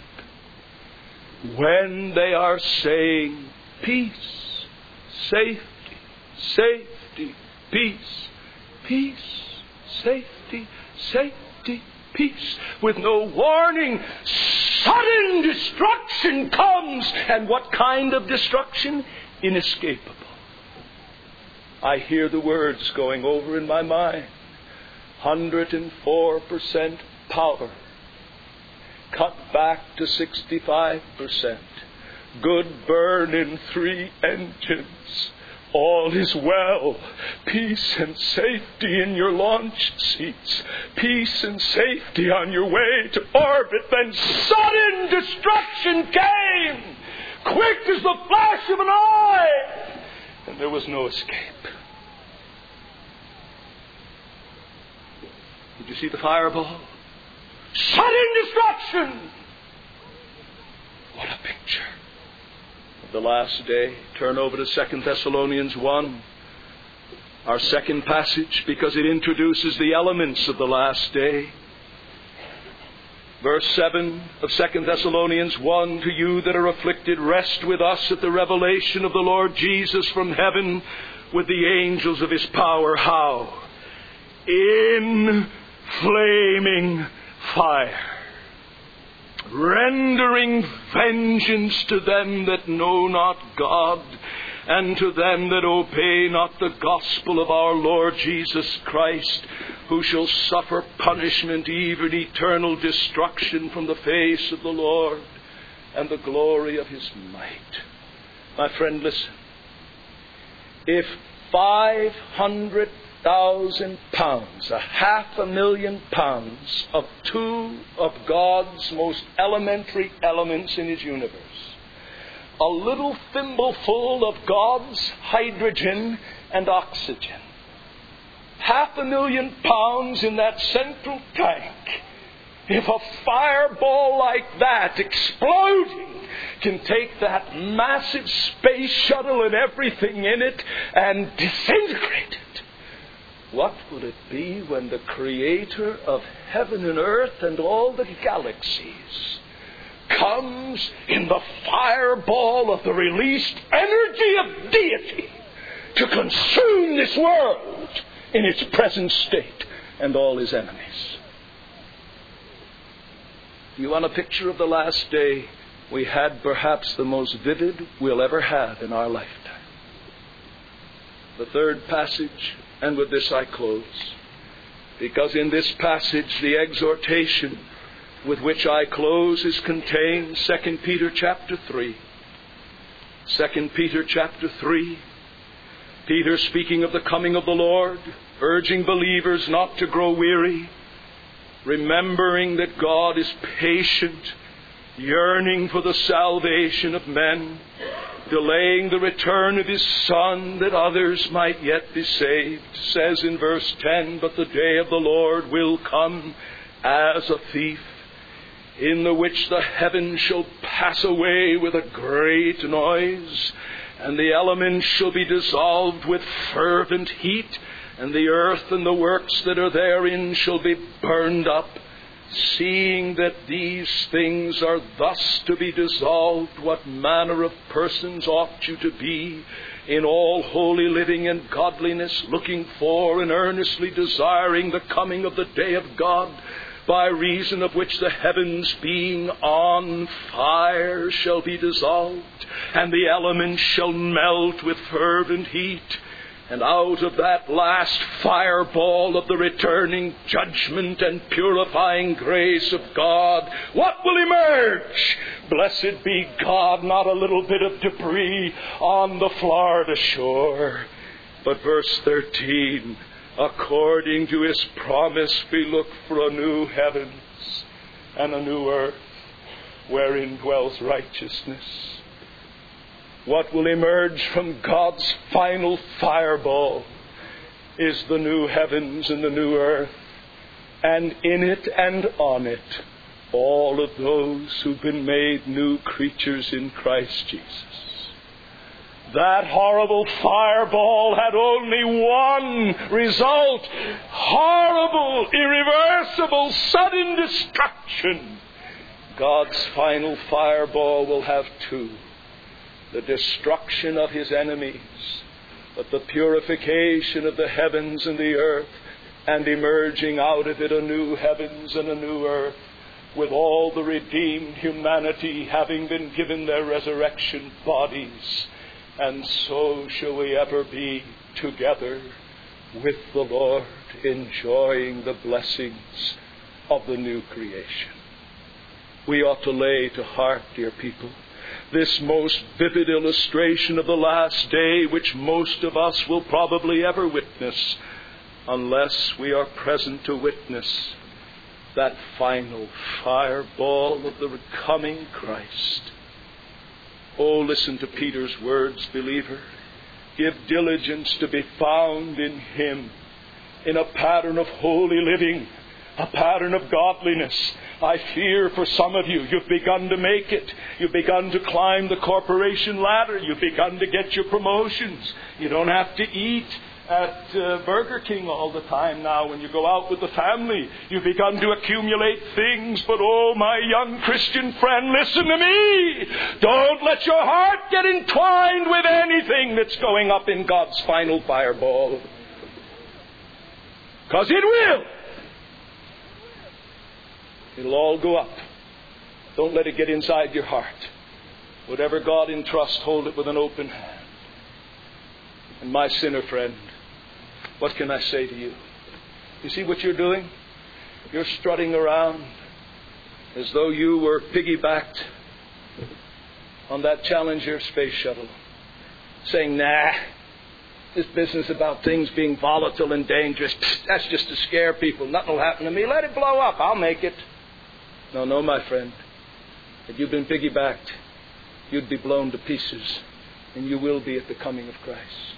When they are saying, peace, safety, safety, peace, peace, safety, safety, peace, with no warning, sudden destruction comes. And what kind of destruction? Inescapable. I hear the words going over in my mind. 104% power, cut back to 65%. Good burn in 3 engines. All is well. Peace and safety in your launch seats. Peace and safety on your way to orbit. Then sudden destruction came, quick as the flash of an eye, and there was no escape. Did you see the fireball? Sudden destruction! What a picture of the last day. Turn over to 2 Thessalonians 1, our second passage, because it introduces the elements of the last day. Verse 7 of 2 Thessalonians 1, to you that are afflicted, rest with us at the revelation of the Lord Jesus from heaven with the angels of his power. How? In flaming fire, rendering vengeance to them that know not God, and to them that obey not the gospel of our Lord Jesus Christ, who shall suffer punishment, even eternal destruction, from the face of the Lord and the glory of his might. My friend, listen. If 500,000 pounds, 500,000 pounds of two of God's most elementary elements in his universe, a little thimbleful of God's hydrogen and oxygen, 500,000 pounds in that central tank, if a fireball like that exploding can take that massive space shuttle and everything in it and disintegrate it, what will it be when the Creator of heaven and earth and all the galaxies comes in the fireball of the released energy of deity to consume this world in its present state and all his enemies? You want a picture of the last day? We had perhaps the most vivid we'll ever have in our lifetime. The third passage, and with this I close, because in this passage the exhortation with which I close is contained. 2 Peter chapter 3. 2 Peter chapter 3. Peter, speaking of the coming of the Lord, urging believers not to grow weary, remembering that God is patient, yearning for the salvation of men, delaying the return of his Son that others might yet be saved, says in verse 10, but the day of the Lord will come as a thief, in the which the heavens shall pass away with a great noise, and the elements shall be dissolved with fervent heat, and the earth and the works that are therein shall be burned up. Seeing that these things are thus to be dissolved, what manner of persons ought you to be in all holy living and godliness, looking for and earnestly desiring the coming of the day of God, by reason of which the heavens being on fire shall be dissolved, and the elements shall melt with fervent heat. And out of that last fireball of the returning judgment and purifying grace of God, what will emerge? Blessed be God, not a little bit of debris on the Florida shore. But verse 13, according to his promise, we look for a new heavens and a new earth wherein dwells righteousness. What will emerge from God's final fireball is the new heavens and the new earth, and in it and on it, all of those who've been made new creatures in Christ Jesus. That horrible fireball had only one result: horrible, irreversible, sudden destruction. God's final fireball will have two: the destruction of his enemies, but the purification of the heavens and the earth, and emerging out of it a new heavens and a new earth, with all the redeemed humanity having been given their resurrection bodies. And so shall we ever be together with the Lord, enjoying the blessings of the new creation. We ought to lay to heart, dear people, this most vivid illustration of the last day, which most of us will probably ever witness, unless we are present to witness that final fireball of the coming Christ. Oh, listen to Peter's words, believer. Give diligence to be found in him, in a pattern of holy living, a pattern of godliness. I fear for some of you, you've begun to make it. You've begun to climb the corporation ladder. You've begun to get your promotions. You don't have to eat at Burger King all the time now when you go out with the family. You've begun to accumulate things. But oh, my young Christian friend, listen to me. Don't let your heart get entwined with anything that's going up in God's final fireball. Because it will. It'll all go up. Don't let it get inside your heart. Whatever God entrusts, hold it with an open hand. And my sinner friend, what can I say to you? You see what you're doing? You're strutting around as though you were piggybacked on that Challenger space shuttle, saying, nah, this business about things being volatile and dangerous, that's just to scare people. Nothing will happen to me. Let it blow up. I'll make it. No, my friend. If you've been piggybacked, you'd be blown to pieces, and you will be at the coming of Christ.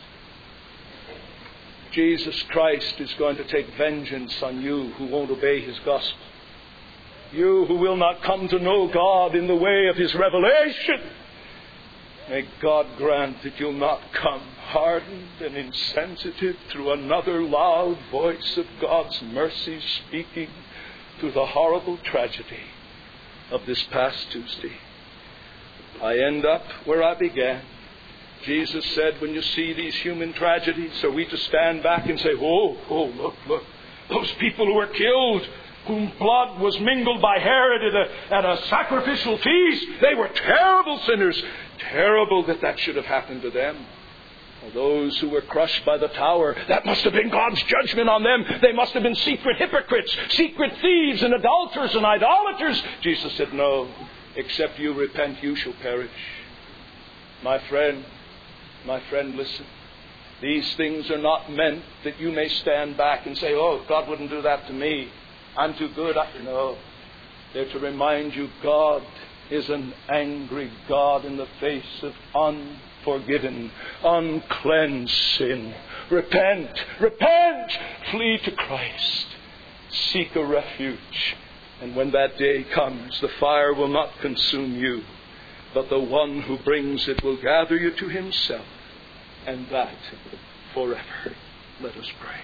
Jesus Christ is going to take vengeance on you who won't obey his gospel. You who will not come to know God in the way of his revelation. May God grant that you'll not come hardened and insensitive through another loud voice of God's mercy speaking through the horrible tragedy of this past Tuesday. I end up where I began. Jesus said, when you see these human tragedies, are we to stand back and say, oh, look, those people who were killed, whom blood was mingled by Herod at a sacrificial feast, they were terrible sinners. Terrible that should have happened to them. Or those who were crushed by the tower, that must have been God's judgment on them. They must have been secret hypocrites, secret thieves and adulterers and idolaters. Jesus said, no, except you repent, you shall perish. My friend, listen. These things are not meant that you may stand back and say, oh, God wouldn't do that to me. I'm too good. No. They're to remind you God is an angry God in the face of unforgiven, uncleansed sin. Repent, flee to Christ. Seek a refuge. And when that day comes, the fire will not consume you, but the one who brings it will gather you to himself, and that forever. Let us pray.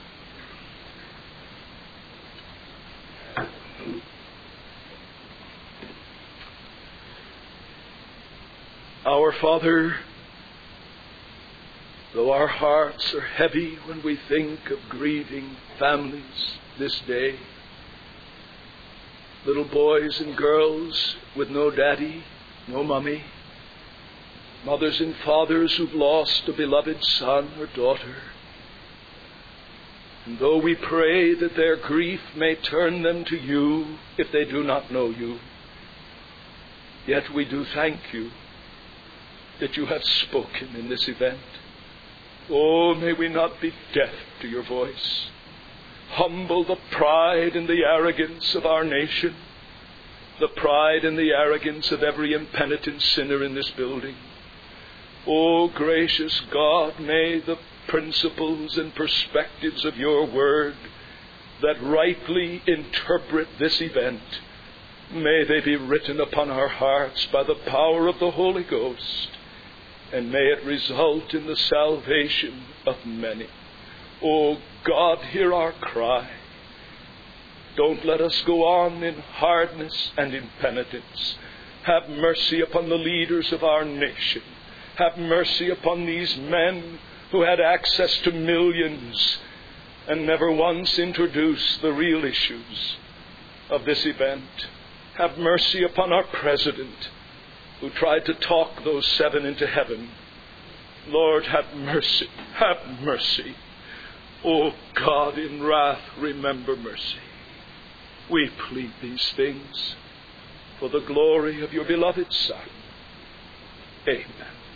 Our Father, though our hearts are heavy when we think of grieving families this day, little boys and girls with no daddy, no mummy, mothers and fathers who've lost a beloved son or daughter, and though we pray that their grief may turn them to you if they do not know you, yet we do thank you that you have spoken in this event. Oh, may we not be deaf to your voice. Humble the pride and the arrogance of our nation, the pride and the arrogance of every impenitent sinner in this building. Oh, gracious God, may the principles and perspectives of your word that rightly interpret this event, may they be written upon our hearts by the power of the Holy Ghost. and may it result in the salvation of many. O God, hear our cry. Don't let us go on in hardness and impenitence. Have mercy upon the leaders of our nation. Have mercy upon these men who had access to millions and never once introduced the real issues of this event. Have mercy upon our president who tried to talk those 7 into heaven. Lord, have mercy. Have mercy. O God, in wrath, remember mercy. We plead these things for the glory of your beloved Son. Amen.